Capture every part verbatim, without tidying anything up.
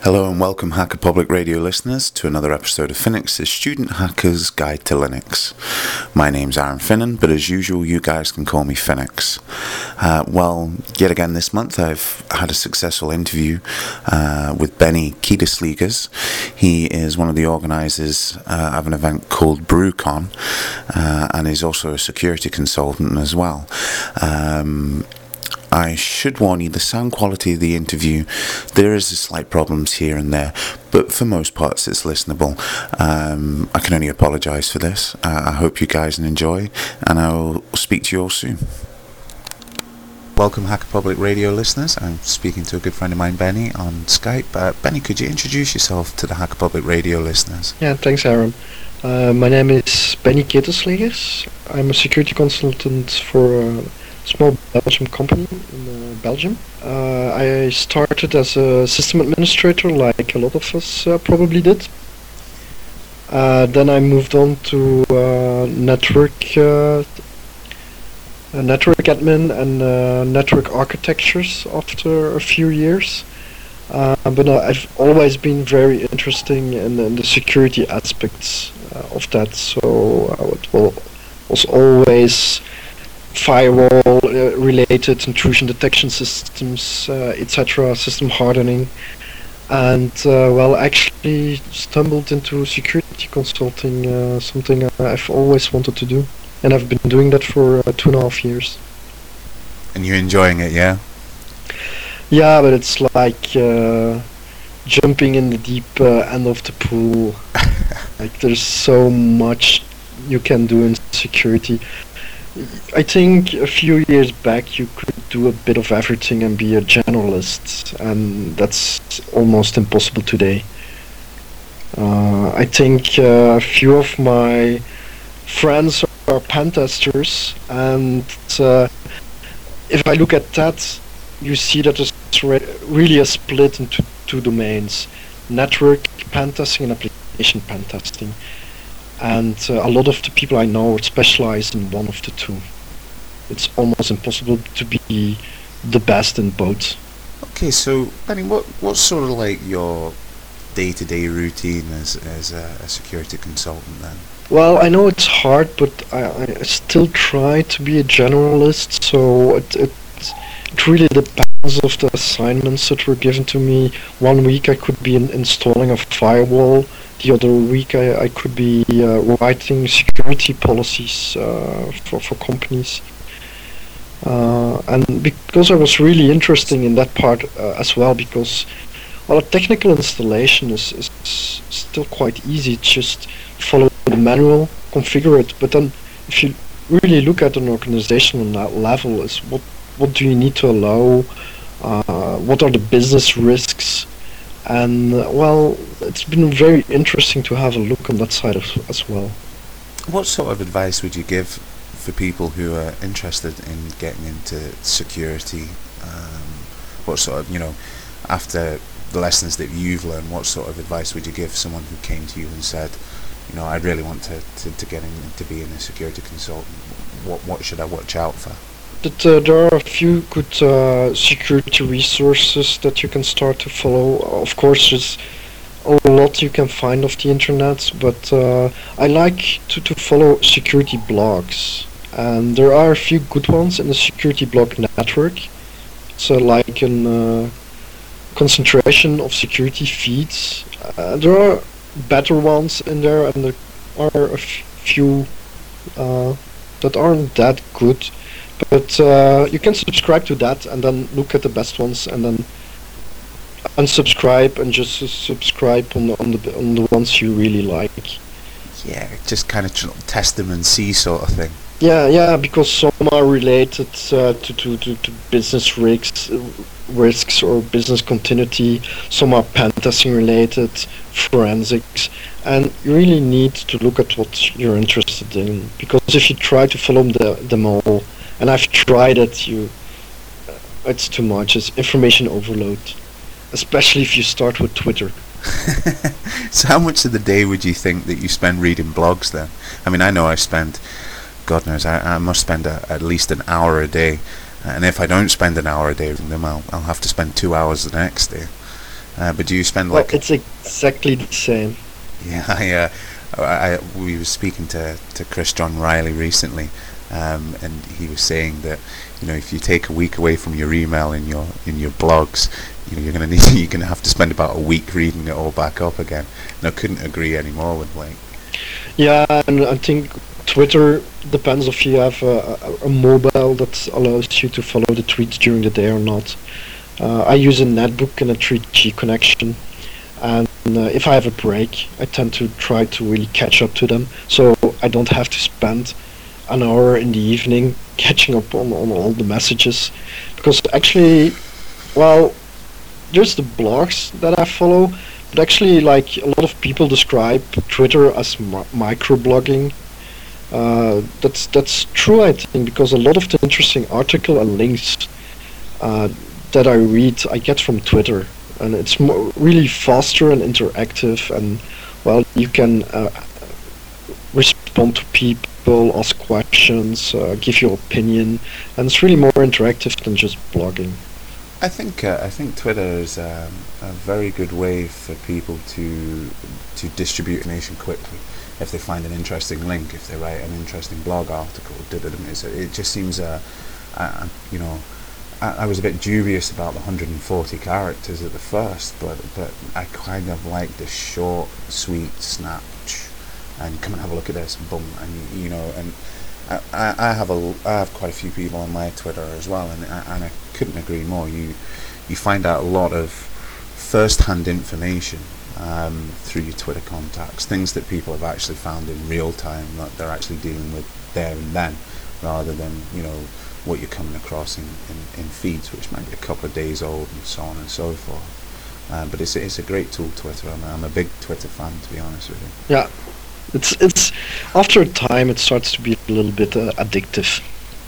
Hello and welcome Hacker Public Radio listeners to another episode of Phoenix's Student Hacker's Guide to Linux. My name's Aaron Finnan, but as usual you guys can call me Phoenix. Uh, well, yet again this month I've had a successful interview uh, with Benny Kiedisliegers. He is one of the organisers uh, of an event called BrewCon uh, and is also a security consultant as well. Um, I should warn you, the sound quality of the interview, there is a slight problems here and there, but for most parts it's listenable. Um, I can only apologise for this. Uh, I hope you guys enjoy, and I'll speak to you all soon. Welcome Hacker Public Radio listeners. I'm speaking to a good friend of mine, Benny, on Skype. Uh, Benny, could you introduce yourself to the Hacker Public Radio listeners? Yeah, thanks Aaron. Uh, my name is Benny Kiedisliegers. I'm a security consultant for a small Belgian company in uh, Belgium. Uh, I started as a system administrator, like a lot of us uh, probably did. Uh, then I moved on to uh, network, uh, uh, network admin and uh, network architectures after a few years. Uh, but uh, I've always been very interested in, in the security aspects uh, of that. So uh, it will, was always firewall uh, related, intrusion detection systems, uh, et cetera, system hardening, and uh, well, actually stumbled into security consulting, uh, something I've always wanted to do, and I've been doing that for uh, two and a half years. And you're enjoying it, yeah? Yeah, but it's like uh, jumping in the deep uh, end of the pool. Like there's so much you can do in security. I think a few years back you could do a bit of everything and be a generalist, and that's almost impossible today. Uh, I think uh, a few of my friends are pen testers, and uh, if I look at that, you see that there's re- really a split into two domains: network pen testing and application pen testing. And uh, a lot of the people I know specialize in one of the two. It's almost impossible to be the best in both. Okay, so Benny, what what's sort of like your day-to-day routine as as a, a security consultant then? Well, I know it's hard, but I, I still try to be a generalist. So it it it really depends of the assignments that were given to me. One week I could be in installing a firewall. The other week I, I could be uh, writing security policies uh, for, for companies. Uh, and because I was really interested in that part uh, as well, because well, a technical installation is, is still quite easy. Just follow the manual, configure it. But then if you really look at an organization on that level, is what, what do you need to allow? Uh, what are the business risks? And uh, well, it's been very interesting to have a look on that side of, as well. What sort of advice would you give for people who are interested in getting into security? Um, what sort of, you know, after the lessons that you've learned, what sort of advice would you give someone who came to you and said, you know, I'd really want to, to, to get into being a security consultant? What what should I watch out for? That uh, there are a few good uh, security resources that you can start to follow. Of course, there's a lot you can find off the internet, but uh, I like to, to follow security blogs. And there are a few good ones in the security blog network. So like a uh, concentration of security feeds. Uh, there are better ones in there, and there are a f- few uh, that aren't that good. But uh, you can subscribe to that and then look at the best ones and then unsubscribe and just uh, subscribe on the, on the on the ones you really like. Yeah, just kind of tr- test them and see sort of thing. Yeah, yeah, because some are related uh, to, to, to, to business risks, uh, risks or business continuity. Some are pen testing related, forensics, and you really need to look at what you're interested in. Because if you try to follow the, them all, and I've tried it, you, uh, it's too much. It's information overload, especially if you start with Twitter. So how much of the day would you think that you spend reading blogs then? I mean, I know I spend, God knows, I, I must spend a, at least an hour a day. And if I don't spend an hour a day reading them, I'll, I'll have to spend two hours the next day. Uh, but do you spend Well, like? it's exactly the same. Yeah, I, uh, I, I we were speaking to to Chris John Riley recently, um, and he was saying that, you know, if you take a week away from your email in your in your blogs, you know, you're gonna need you're gonna have to spend about a week reading it all back up again. And I couldn't agree anymore with like. Yeah, and I think Twitter depends if you have a, a, a mobile that allows you to follow the tweets during the day or not. Uh, I use a netbook and a three G connection, and uh, if I have a break, I tend to try to really catch up to them, so I don't have to spend an hour in the evening catching up on, on all the messages. Because actually, well, there's the blogs that I follow, but actually, like, a lot of people describe Twitter as mi- microblogging. Uh, that's that's true, I think, because a lot of the interesting article and links uh, that I read, I get from Twitter, and it's more, really faster and interactive, and well, you can uh, respond to people, ask questions, uh, give your opinion, and it's really more interactive than just blogging. I think uh, I think Twitter is um, a very good way for people to to distribute information quickly. If they find an interesting link, if they write an interesting blog article, it just seems, uh, uh, you know, I, I was a bit dubious about the one hundred forty characters at the first, but but I kind of like the short, sweet snap, and come and have a look at this, boom, and you know, and I, I, I have a I have quite a few people on my Twitter as well, and I, and I couldn't agree more. You you find out a lot of first-hand information. Um, through your Twitter contacts, things that people have actually found in real time that they're actually dealing with there and then, rather than, you know, what you're coming across in, in, in feeds, which might be a couple of days old and so on and so forth. Um, but it's it's a great tool, Twitter. I'm, I'm a big Twitter fan, to be honest with you. Yeah, it's it's after a time it starts to be a little bit uh, addictive.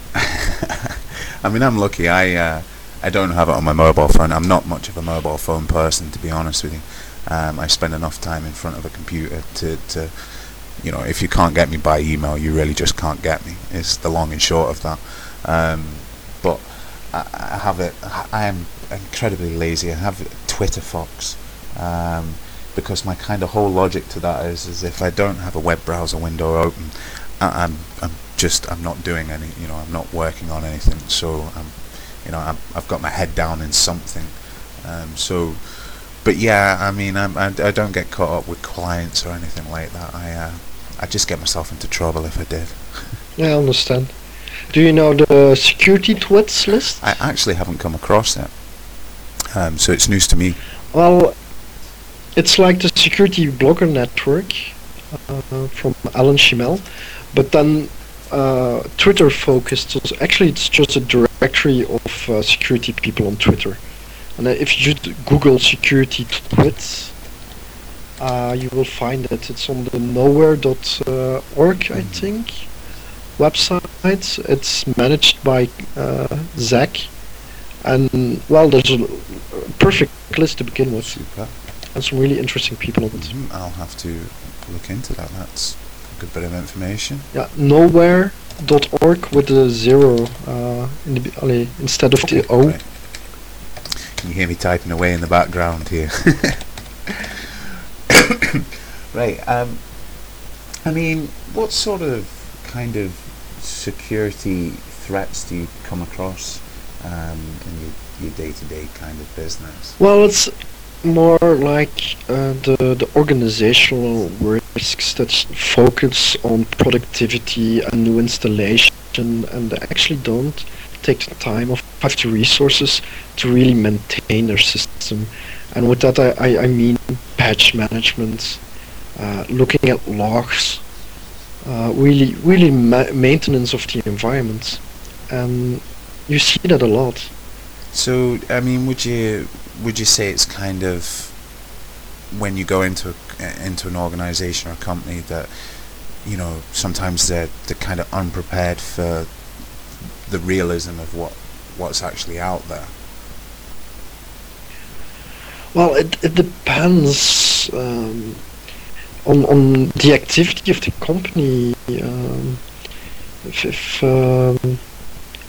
I mean, I'm lucky. I uh, I don't have it on my mobile phone. I'm not much of a mobile phone person, to be honest with you. Um, I spend enough time in front of a computer to, to, you know, if you can't get me by email, you really just can't get me. It's the long and short of that. Um, but I, I have it. I am incredibly lazy. I have Twitter Fox, um, because my kind of whole logic to that is, is if I don't have a web browser window open, I, I'm I'm just I'm not doing any. You know, I'm not working on anything. So I'm, you know, I'm, I've got my head down in something. Um, so. But yeah, I mean, I'm, I, I don't get caught up with clients or anything like that. I uh, I just get myself into trouble if I did. Yeah, I understand. Do you know the security tweets list? I actually haven't come across it, um, so it's news to me. Well, it's like the security blogger network uh, from Alan Shimel, but then uh, Twitter focused. So actually, it's just a directory of uh, security people on Twitter. And uh, if you just Google security tweets, uh, you will find it. It's on the nowhere dot org, I think, website. It's managed by uh, Zach. And, well, there's a perfect list to begin with. Super. And some really interesting people on it. Mm-hmm. I'll have to look into that. That's a good bit of information. Yeah, nowhere dot org with a zero uh, in the, uh, instead of the O. Right. Can you hear me typing away in the background here? Right. Um, I mean, what sort of kind of security threats do you come across um, in your, your day-to-day kind of business? Well, it's more like uh, the the organizational risks that focus on productivity and new installation, and actually don't take the time or have the resources to really maintain their system. And with that I, I, I mean patch management, uh, looking at logs, uh, really really ma- maintenance of the environment, and you see that a lot. So, I mean, would you would you say it's kind of when you go into a, into an organization or a company that, you know, sometimes they're they're kind of unprepared for the realism of what what's actually out there? Well, it it depends um, on on the activity of the company. Um, if if um,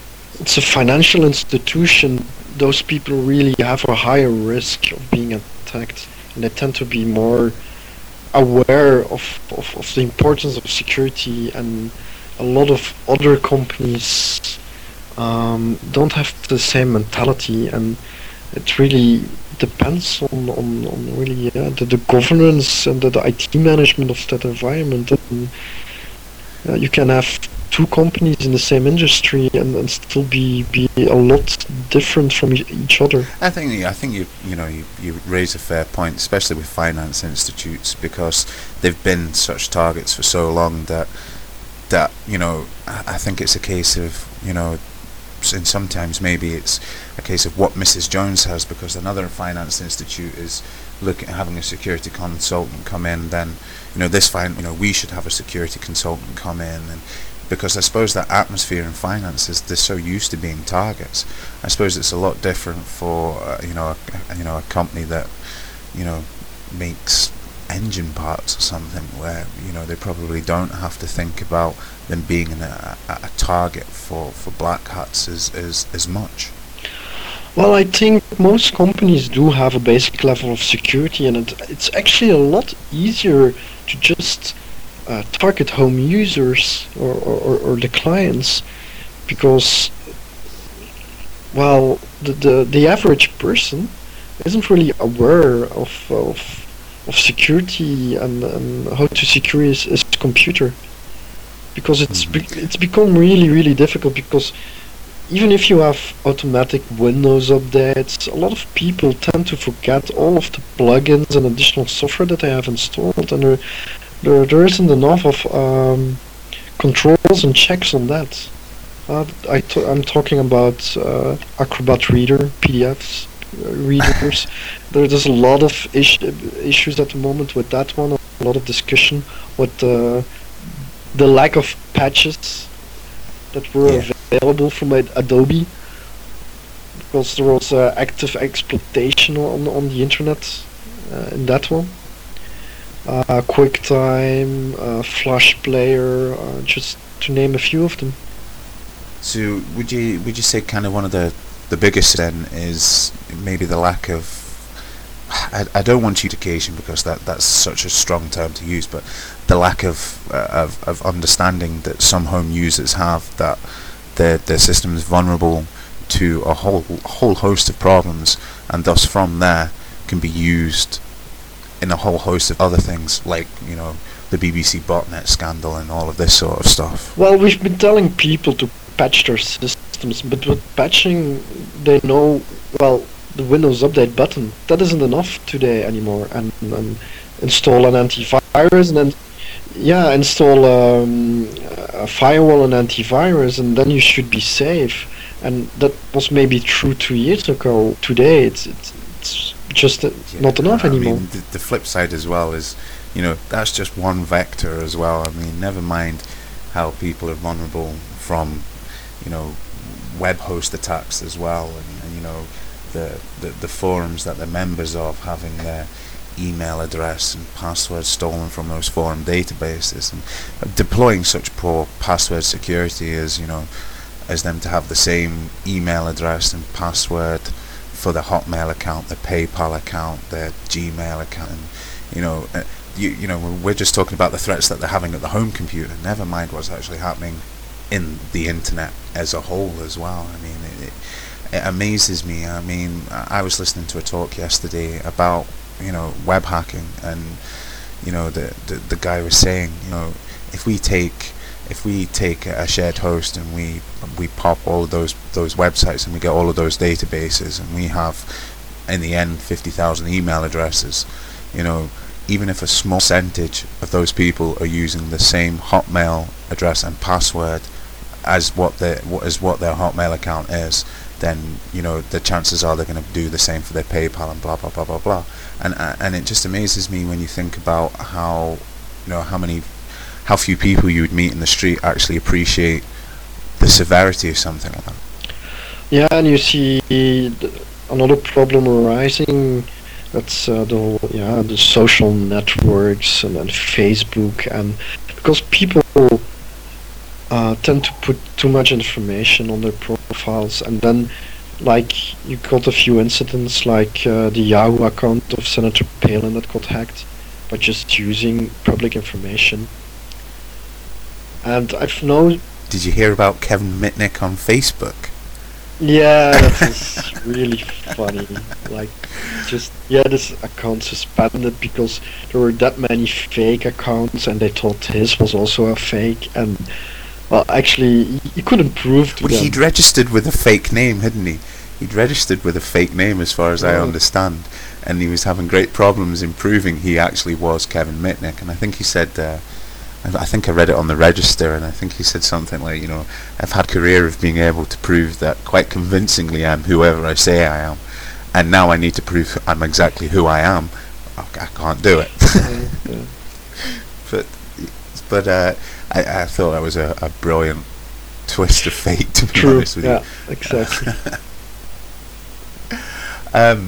it's a financial institution, those people really have a higher risk of being attacked contact, and they tend to be more aware of, of, of the importance of security, and a lot of other companies um, don't have the same mentality, and it really depends on, on, on really yeah, the, the governance and the, the I T management of that environment. And uh, you can have two companies in the same industry and, and still be, be a lot different from e- each other. I think I think you you know you, you raise a fair point, especially with finance institutes, because they've been such targets for so long that that you know I I think it's a case of you know and sometimes maybe it's a case of what Missus Jones has, because another finance institute is looking at having a security consultant come in, then you know this fine you know we should have a security consultant come in, and because I suppose that atmosphere in finance is they're so used to being targets. I suppose it's a lot different for uh, you know a, you know a company that you know makes engine parts or something, where you know they probably don't have to think about them being in a, a, a target for, for black hats as, as as much. Well, I think most companies do have a basic level of security, and it, it's actually a lot easier to just uh, target home users or, or, or the clients, because well, the, the, the average person isn't really aware of of of security and, and how to secure his, his computer, because it's be, it's become really really difficult, because even if you have automatic Windows updates, a lot of people tend to forget all of the plugins and additional software that they have installed, and there there, there isn't enough of um, controls and checks on that. Uh, I t- I'm talking about uh, Acrobat Reader, P D Fs, readers. there, there's a lot of is- issues at the moment with that one, a lot of discussion with uh, the lack of patches that were Yeah. available from Ad- Adobe, because there was uh, active exploitation on, on the internet uh, in that one. Uh, QuickTime, uh, Flash Player, uh, just to name a few of them. So would you would you say kind of one of the the biggest then is maybe the lack of I, I don't want education, because that that's such a strong term to use, but the lack of uh, of, of understanding that some home users have, that their their system is vulnerable to a whole whole host of problems, and thus from there can be used in a whole host of other things, like you know the B B C botnet scandal and all of this sort of stuff. Well, we've been telling people to patch their systems, but with patching, they know, well, the Windows Update button, that isn't enough today anymore, and, and install an antivirus, and then, yeah, install um, a firewall and antivirus, and then you should be safe. And that was maybe true two years ago. Today, it's it's, it's just uh, Yeah, not enough I anymore. mean, the, the flip side as well is, you know, that's just one vector as well. I mean, never mind how people are vulnerable from, you know, web host attacks as well, and, and you know, the, the the forums that they're members of, having their email address and passwords stolen from those forum databases, and deploying such poor password security as, you know, as them to have the same email address and password for their Hotmail account, their PayPal account, their Gmail account, and, you know, uh, you you know, we're just talking about the threats that they're having at the home computer. Never mind what's actually happening in the internet as a whole as well. I mean, it, it, it amazes me. I mean, I was listening to a talk yesterday about, you know, web hacking, and you know, the the, the guy was saying, you know, if we take if we take a shared host and we we pop all of those those websites and we get all of those databases, and we have in the end fifty thousand email addresses, you know, even if a small percentage of those people are using the same Hotmail address and password as what their what is what their Hotmail account is, then you know the chances are they're going to do the same for their PayPal and blah blah blah blah blah. And uh, and it just amazes me when you think about how, you know, how many how few people you would meet in the street actually appreciate the severity of something like that. Yeah, and you see th- another problem arising. That's uh, the whole, yeah, the social networks and, and Facebook, and because people uh, tend to put too much information on their profiles, and then Like you got a few incidents, like uh, the Yahoo account of Senator Palin that got hacked by just using public information. And I've known. Did you hear about Kevin Mitnick on Facebook? Yeah, that is really funny. Like, just yeah, this account suspended because there were that many fake accounts, and they thought his was also a fake. And well, actually, he, he couldn't prove to Well, them. he'd registered with a fake name, hadn't he? He'd registered with a fake name, as far as I Oh. understand, and he was having great problems in proving he actually was Kevin Mitnick. And I think he said, uh, I I think I read it on the register, and I think he said something like, you know, I've had a career of being able to prove that quite convincingly I'm whoever I say I am, and now I need to prove I'm exactly who I am. I, I can't do it. Yeah, yeah. but but uh, I, I thought that was a, a brilliant twist of fate, to be True. honest with Yeah, you. exactly. Um,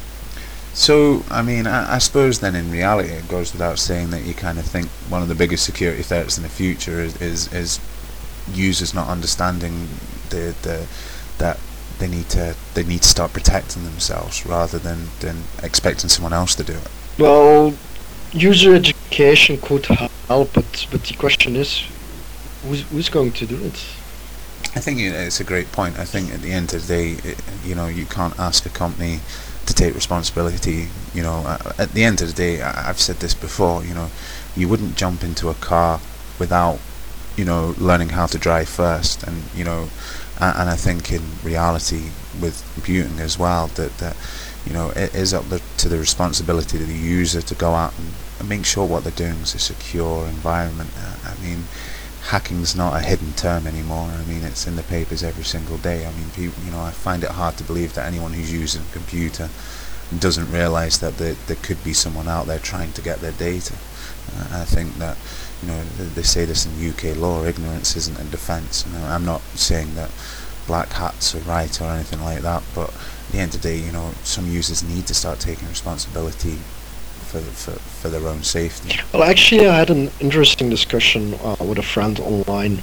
so, I mean, I, I suppose then in reality it goes without saying that you kind of think one of the biggest security threats in the future is is, is users not understanding the the that they need to they need to start protecting themselves rather than, than expecting someone else to do it. Well, user education could help, but but the question is, who's who's going to do it? I think it- it's a great point. I think at the end of the day, it, you know, you can't ask a company to take responsibility. You know, uh, at the end of the day, I, I've said this before. You know, you wouldn't jump into a car without, you know, learning how to drive first. And you know, and, and I think in reality with computing as well, that that you know, it is up the, to the responsibility of the user to go out and, and make sure what they're doing is a secure environment. Uh, I mean. Hacking's not a hidden term anymore. I mean, it's in the papers every single day. I mean, people, you know, I find it hard to believe that anyone who's using a computer doesn't realise that there, there could be someone out there trying to get their data. Uh, I think that, you know, th- they say this in U K law, ignorance isn't a defence. You know, I'm not saying that black hats are right or anything like that, but at the end of the day, you know, some users need to start taking responsibility for for, for their own safety. Well, actually, I had an interesting discussion uh, with a friend online,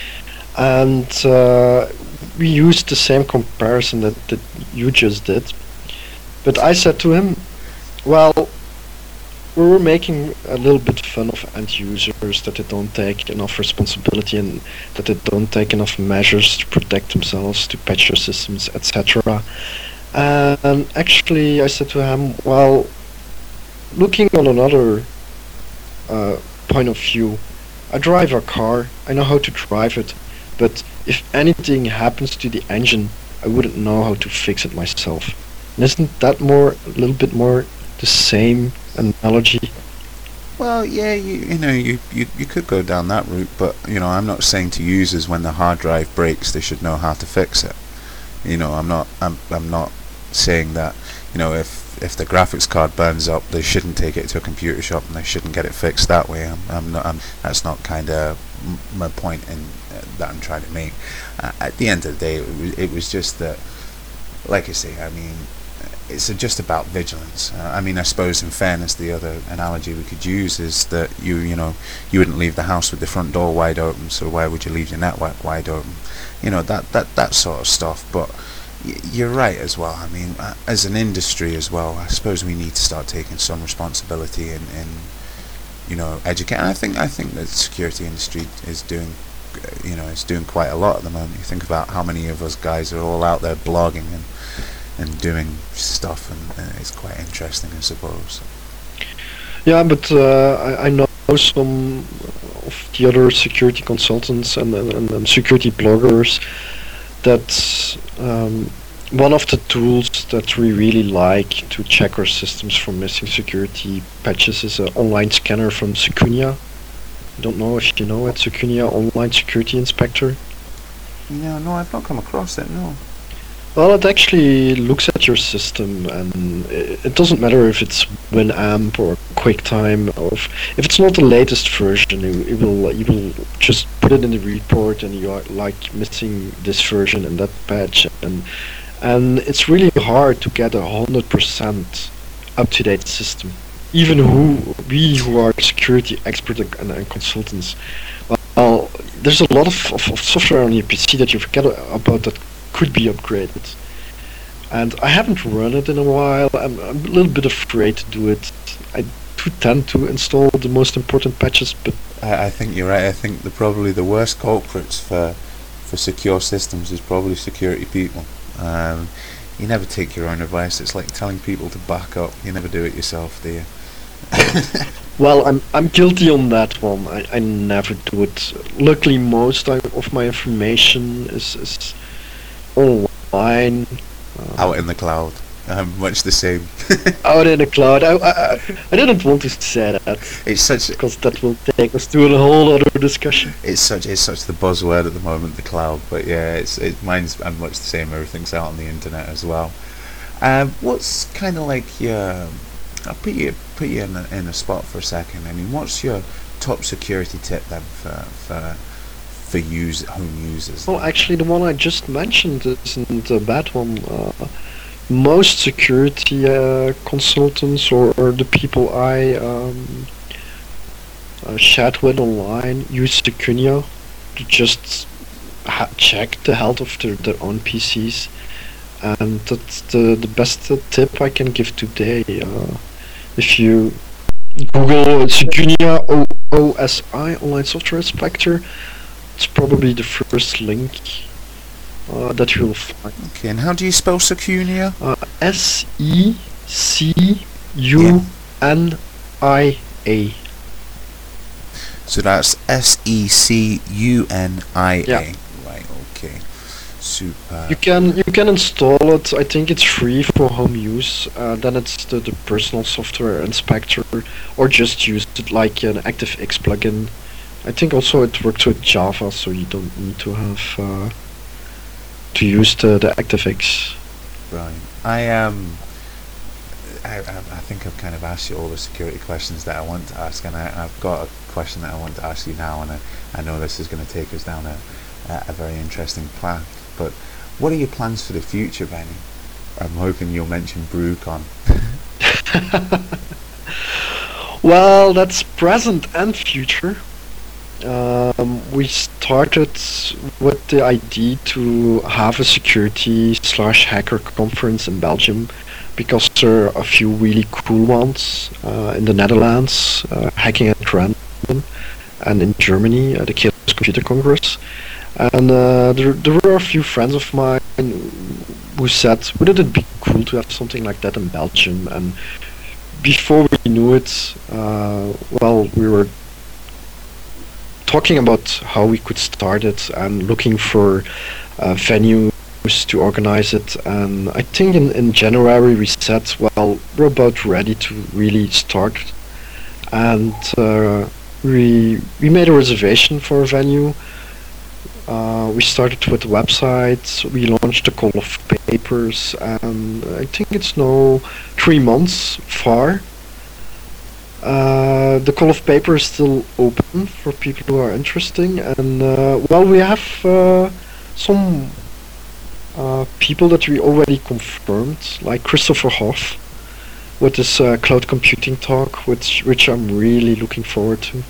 and uh, we used the same comparison that, that you just did. But I said to him, well, we were making a little bit fun of end users, that they don't take enough responsibility and that they don't take enough measures to protect themselves, to patch their systems, et cetera. And actually, I said to him, well, looking on another uh, point of view, I drive a car, I know how to drive it, but if anything happens to the engine, I wouldn't know how to fix it myself. And isn't that more, a little bit more the same analogy? Well, yeah, you you know, you, you, you could go down that route, but, you know, I'm not saying to users when the hard drive breaks they should know how to fix it. You know, I'm not I'm I'm not saying that, you know, if if the graphics card burns up, they shouldn't take it to a computer shop and they shouldn't get it fixed that way. I'm, I'm not. I'm, that's not kind of m- my point in uh, that I'm trying to make. Uh, at the end of the day, it was, it was just that, like I say, I mean, it's uh, just about vigilance. Uh, I mean, I suppose in fairness, the other analogy we could use is that you, you know, you wouldn't leave the house with the front door wide open, so why would you leave your network wide open? You know, that that that sort of stuff. But you're right as well. I mean, uh, as an industry as well, I suppose we need to start taking some responsibility in, in you know, educating. I think I think the security industry is doing, uh, you know, is doing quite a lot at the moment. You think about how many of us guys are all out there blogging and and doing stuff, and uh, it's quite interesting, I suppose. Yeah, but uh, I, I know some of the other security consultants and, and, and security bloggers that um, one of the tools that we really like to check our systems for missing security patches is an online scanner from Secunia. I don't know if you know it, Secunia Online Security Inspector. No, no, I've not come across it, no. Well, it actually looks at your system, and it, it doesn't matter if it's Winamp or QuickTime, or if, if it's not the latest version, it, it will you will just put it in the report, and you are like missing this version and that patch, and and it's really hard to get a hundred percent up-to-date system. Even who we who are security experts and, and consultants, well, there's a lot of, of, of software on your P C that you forget about that could be upgraded. and I haven't run it in a while. I'm, I'm a little bit afraid to do it. I do tend to install the most important patches, but I, I think you're right. I think the probably the worst culprits for for secure systems is probably security people. Um, you never take your own advice. It's like telling people to back up. You never do it yourself, do you? well, I'm I'm guilty on that one. I, I never do it. Luckily, most I, of my information is is online. Uh, Out in the cloud. Um, much the same. out in the cloud. I, I I didn't want to say that. It's such because that will take us to a whole other discussion. It's such it's such the buzzword at the moment, the cloud. But yeah, it's it mine's I'm much the same. Everything's out on the internet as well. Um, what's kind of like your I'll put you put you in a, in a spot for a second. I mean, what's your top security tip then for for for use home users? Well, actually, the one I just mentioned isn't a bad one. Uh, most security uh, consultants or, or the people I um, uh, chat with online use Secunia to just ha- check the health of their, their own P Cs, and that's the the best uh, tip I can give today. Uh, if you Google Secunia o- O S I Online Software Inspector, it's probably the first link uh, that you will find. Okay, and how do you spell Secunia? Uh, S E C U N I A. So that's S E C U N I A. Yeah. Right, okay. Super. You can you can install it. I think it's free for home use. Uh, then it's the, the personal software inspector, or just use it like an ActiveX plugin. I think also it works with Java, so you don't need to have uh, to use the, the ActiveX. Right. I um. I, I I think I've kind of asked you all the security questions that I want to ask, and I, I've got a question that I want to ask you now, and I, I know this is going to take us down a, a, a very interesting path. But what are your plans for the future, Benny? I'm hoping you'll mention BrewCon. Well, that's present and future. Um, we started with the idea to have a security slash hacker conference in Belgium, because there are a few really cool ones uh, in the Netherlands, uh, Hacking at Random, and in Germany, uh, the Chaos Computer Congress. And uh, there, there were a few friends of mine who said, wouldn't it be cool to have something like that in Belgium? And before we knew it, uh, well, we were talking about how we could start it and looking for uh, venues to organize it. And I think in, in January we said, well, we're about ready to really start. And uh, we we made a reservation for a venue. Uh, we started with the website, we launched the call of papers, and I think it's now three months far. Uh, the call of paper is still open for people who are interested, and uh, well, we have uh, some uh, people that we already confirmed, like Christopher Hoff, with his uh, cloud computing talk, which which I'm really looking forward to.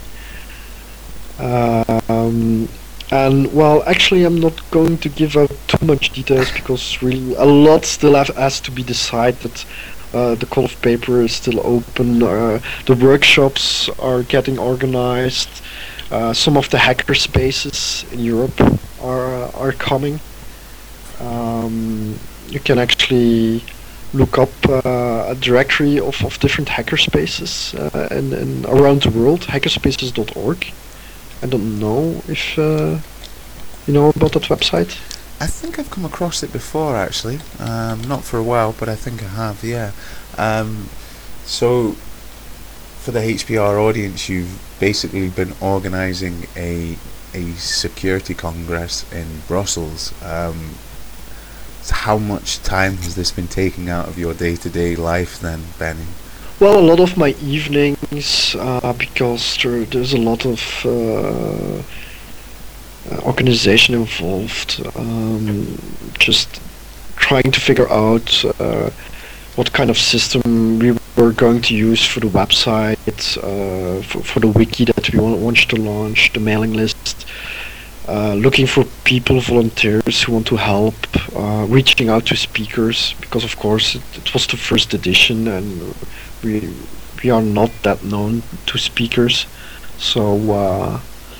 Uh, um, And well, actually, I'm not going to give out too much details because really a lot still have, has to be decided. Uh, the call of paper is still open. Uh, the workshops are getting organized. Uh, some of the hacker spaces in Europe are are coming. Um, you can actually look up uh, a directory of, of different hacker spaces uh, in, in around the world. hackerspaces dot org. I don't know if uh, you know about that website. I think I've come across it before, actually. Um, not for a while, but I think I have, yeah. Um, so, for the H P R audience, you've basically been organising a a security congress in Brussels. Um, so how much time has this been taking out of your day-to-day life then, Benny? Well, a lot of my evenings, uh, because there, there's a lot of uh, uh, organization involved. Um, just trying to figure out uh, what kind of system we were going to use for the website, uh, for, for the wiki that we want, want to launch, the mailing list. Uh, uh, looking for people, volunteers who want to help, uh, reaching out to speakers, because of course it, it was the first edition and we we are not that known to speakers, so uh,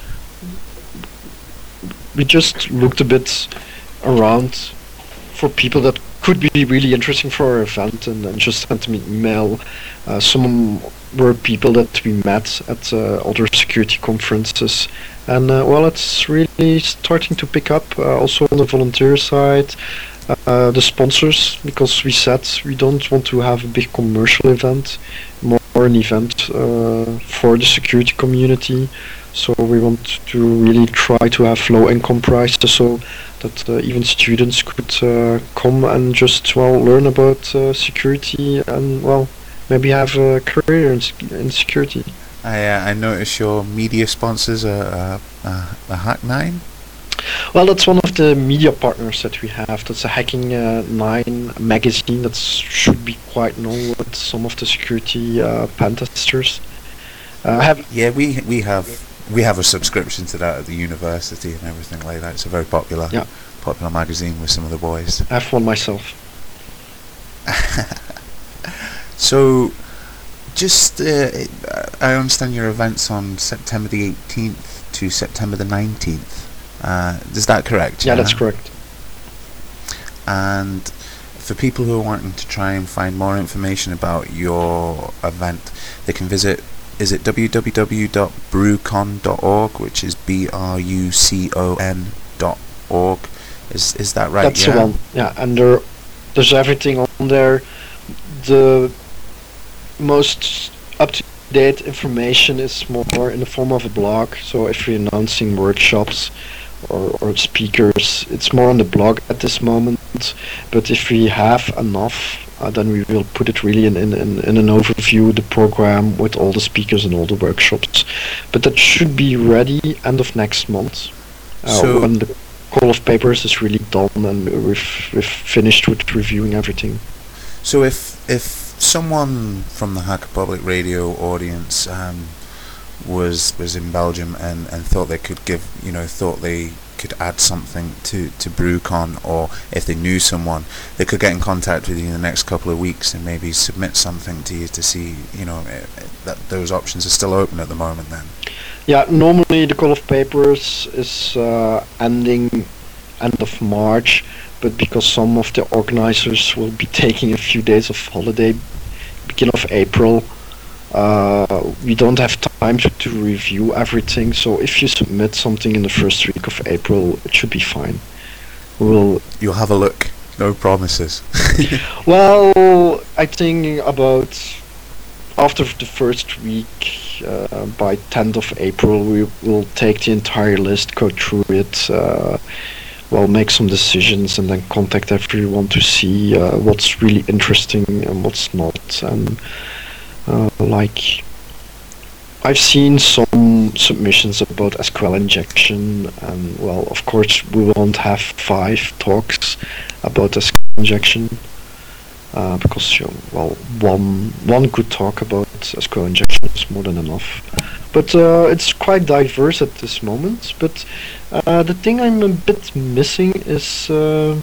we just looked a bit around for people that could be really interesting for our event, and, and just sent me an email. Uh, some were people that we met at uh, other security conferences, and uh, well, it's really starting to pick up, uh, also on the volunteer side, uh, the sponsors, because we said we don't want to have a big commercial event, more an event uh, for the security community. So we want to really try to have low income prices, so that uh, even students could uh, come and just, well, learn about uh, security and, well, maybe have a career in, sec- in security. I uh, I notice your media sponsors are uh, uh, a Hack nine. Well, that's one of the media partners that we have. That's a Hacking uh, nine magazine that should be quite known with some of the security uh, pen testers. Uh, have Yeah, we we have we have a subscription to that at the university and everything like that. It's a very popular Yeah. popular magazine with some of the boys. I have one myself. So, just uh, I understand your event's on September the eighteenth to September the nineteenth. Uh, is that correct? Yeah, that's correct. And for people who are wanting to try and find more information about your event, they can visit, is it w w w dot brucon dot org, which is B R U C O N dot org. Is is that right? That's yeah? the one. Yeah, and there, there's everything on there. The most up-to-date information is more in the form of a blog. So if you're announcing workshops or, or speakers, it's more on the blog at this moment. But if we have enough, uh, then we will put it really in, in, in, in an overview, the program with all the speakers and all the workshops. But that should be ready end of next month, uh, So- when the call of papers is really done and we've, we've finished with reviewing everything. So if if someone from the Hacker Public Radio audience um, was was in Belgium and, and thought they could give, you know, thought they could add something to, to BrewCon, or if they knew someone, they could get in contact with you in the next couple of weeks and maybe submit something to you to see, you know, eh, eh, that those options are still open at the moment then. Yeah, normally the call of papers is uh, ending end of March, but because some of the organizers will be taking a few days of holiday, beginning of April, uh, we don't have time to, to review everything. So if you submit something in the first week of April, it should be fine. We'll You'll have a look. No promises. Well, I think about after the first week, uh, by tenth of April, we will take the entire list, go through it, uh, well, make some decisions, and then contact everyone to see uh, what's really interesting and what's not. And uh, like, I've seen some submissions about S Q L injection, and well, of course, we won't have five talks about S Q L injection. Uh, because you know, well, one one good talk about S Q L injection is more than enough. But uh, it's quite diverse at this moment. But uh, the thing I'm a bit missing is uh,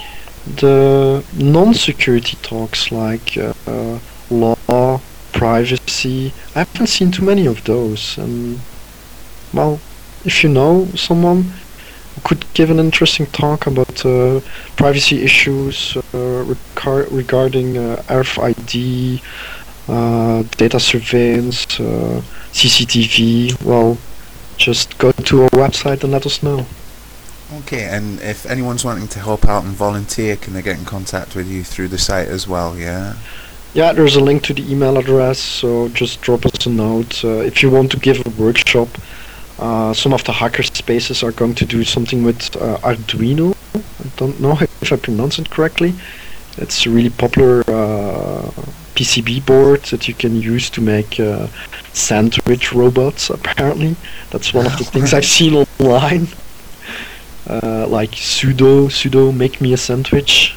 the non-security talks, like uh, uh, law, privacy. I haven't seen too many of those. And well, if you know someone who could give an interesting talk about uh, privacy issues uh, recar- regarding uh, R F I D, uh, data surveillance, uh, C C T V, well, just go to our website and let us know. Okay, and if anyone's wanting to help out and volunteer, can they get in contact with you through the site as well, yeah? Yeah, there's a link to the email address, so just drop us a note. Uh, if you want to give a workshop, uh, some of the hacker spaces are going to do something with uh, Arduino. I don't know if I pronounce it correctly. It's a really popular uh, P C B board that you can use to make uh, sandwich robots, apparently. That's one of the things I've seen online. Uh, like sudo, sudo, make me a sandwich.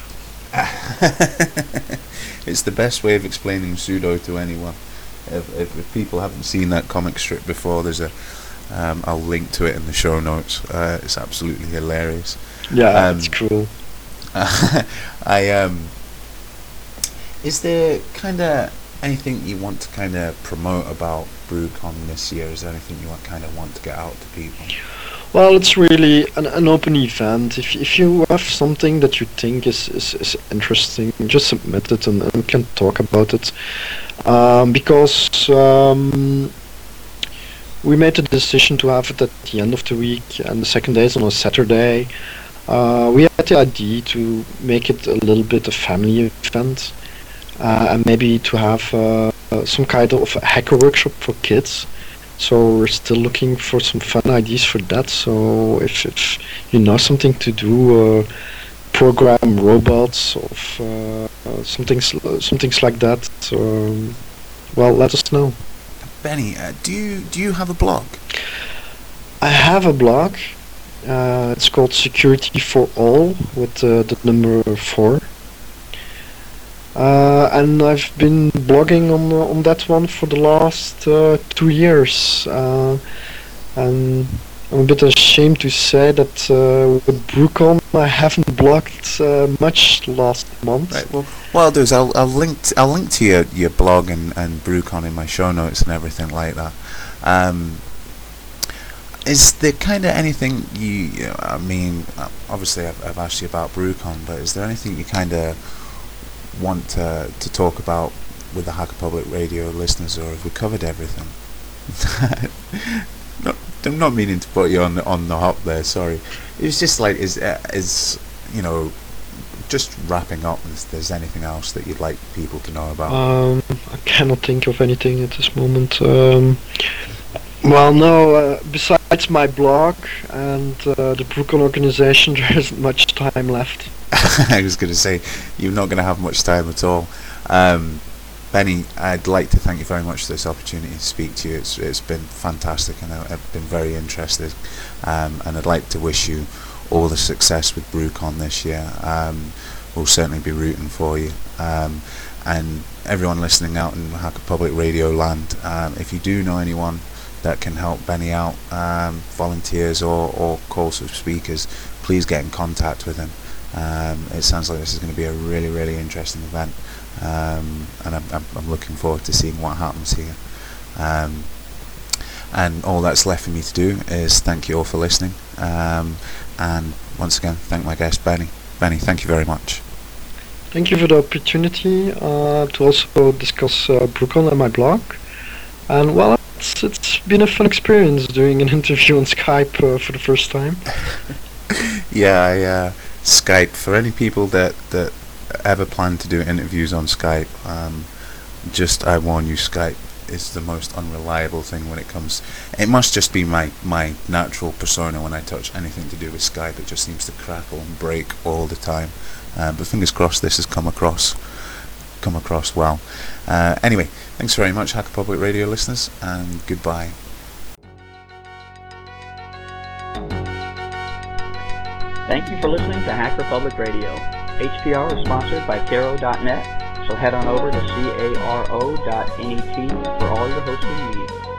It's the best way of explaining sudo to anyone. If, if, if people haven't seen that comic strip before, there's a Um, I'll link to it in the show notes. Uh, it's absolutely hilarious. Yeah, Um, it's cool. I um. Is there kind of anything you want to kind of promote about BrewCon this year? Is there anything you want kind of want to get out to people? Well, it's really an, an open event. If if you have something that you think is, is, is interesting, just submit it and, and we can talk about it. Um, because um, we made the decision to have it at the end of the week, and the second day is on a Saturday. Uh, we had the idea to make it a little bit a family event, uh, and maybe to have uh, some kind of a hacker workshop for kids. So we're still looking for some fun ideas for that. So if, if you know something to do, uh, program robots of uh, uh, some things, some things like that. Um, well, let us know. Benny, uh, do you do you have a blog? I have a blog. Uh, it's called Security for All with uh, the number four. Uh, and I've been blogging on uh, on that one for the last uh, two years, uh, and I'm a bit ashamed to say that uh, with BrewCon I haven't blogged uh, much last month. Right. Well, what I'll do is I'll I'll link t- I'll link to your, your blog and, and BrewCon in my show notes and everything like that. Um, is there kind of anything you, you know, I mean, obviously I've I've asked you about BrewCon, but is there anything you kind of want to to talk about with the Hacker Public Radio listeners, or have we covered everything? not, I'm not meaning to put you on the, on the hop there. Sorry. It's just like is uh, is you know, just wrapping up. If there's anything else that you'd like people to know about? Um, I cannot think of anything at this moment. Um, well, no. Uh, besides my blog and uh, the BrewCon organization, there isn't much time left. I was going to say, you're not going to have much time at all. Um, Benny, I'd like to thank you very much for this opportunity to speak to you. It's It's been fantastic, and I- I've been very interested. Um, and I'd like to wish you all the success with BrewCon this year. Um, we'll certainly be rooting for you. Um, and everyone listening out in Hacker Public Radio land, um, if you do know anyone that can help Benny out, um, volunteers or, or calls of speakers, please get in contact with him. Um, it sounds like this is going to be a really, really interesting event, um, and I'm, I'm, I'm looking forward to seeing what happens here. Um, and all that's left for me to do is thank you all for listening, um, and once again thank my guest Benny. Benny, thank you very much. Thank you for the opportunity uh, to also discuss uh, BrewCon and my blog. And well, it's, it's been a fun experience doing an interview on Skype uh, for the first time. Yeah, I, uh, Skype, for any people that, that ever plan to do interviews on Skype, um, just I warn you, Skype is the most unreliable thing when it comes. It must just be my, my natural persona when I touch anything to do with Skype. It just seems to crackle and break all the time. Uh, but fingers crossed this has come across come across well. Uh, anyway, thanks very much, Hacker Public Radio listeners, and goodbye. Thank you for listening to Hacker Public Radio. H P R is sponsored by Caro dot net, so head on over to caro dot net for all your hosting needs.